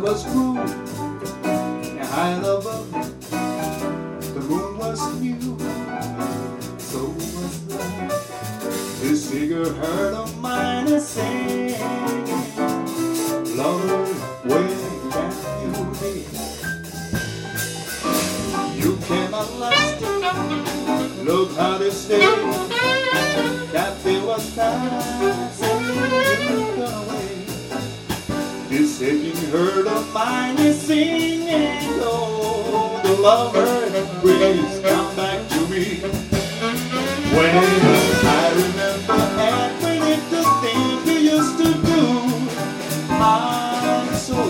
was cool and high above. The moon was new, so was love. This figure heard of mine is singing, lover, where can you be? You cannot last. Look how they stay. That day was past and you gone away. This aching hurt of mine is singing, oh, the lover, please come back to me. When I remember every little thing you used to do, I'm so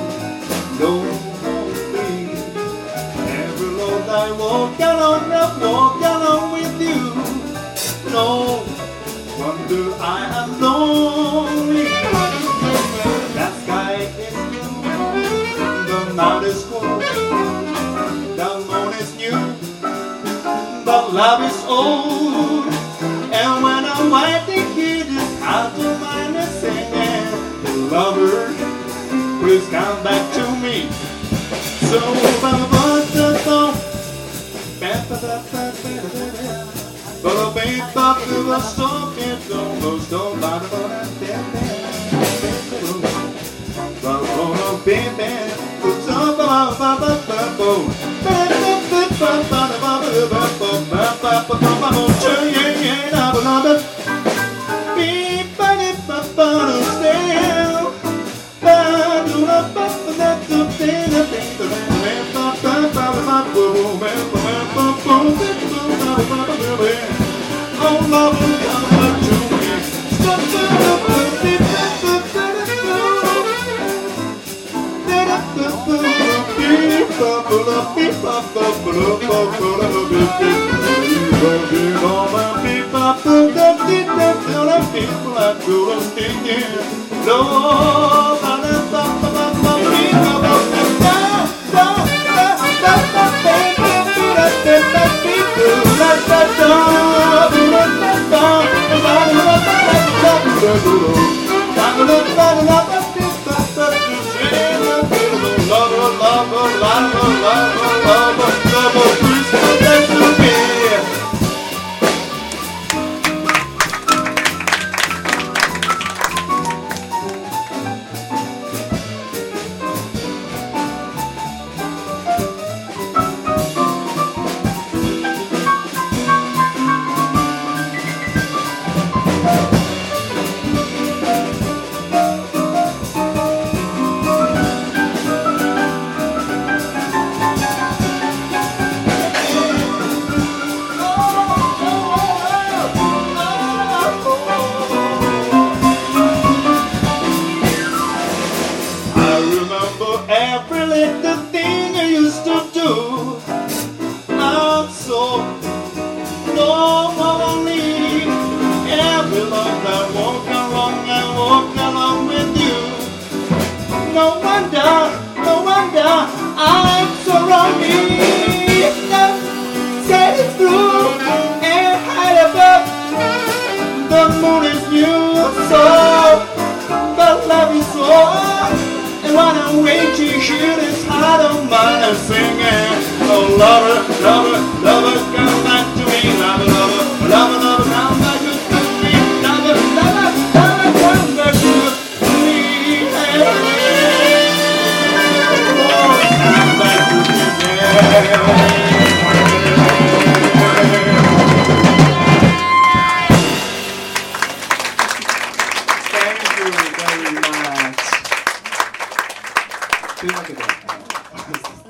lonely. Every road I walk along with you. No wonder I am lonely. That sky is blue, the night is cold, the moon is new, but love is old. And when I'm waiting here, it's hard to find a singing, lover, please come back to me. So oh, love will come back to me. Every little thing I used to do, I'm so lonely. Every love I walk along with you. No wonder I'm so lonely. Said it's true and high above. The moon is new, so but love is so. And when I'm waiting here, it's hard on mine and singing, oh, lover, lover, lover, come back to me. Lover, lover, lover, lover, come back to me. Lover, lover, lover, come back to me. Oh, come back to me. Thank you very much. というわけで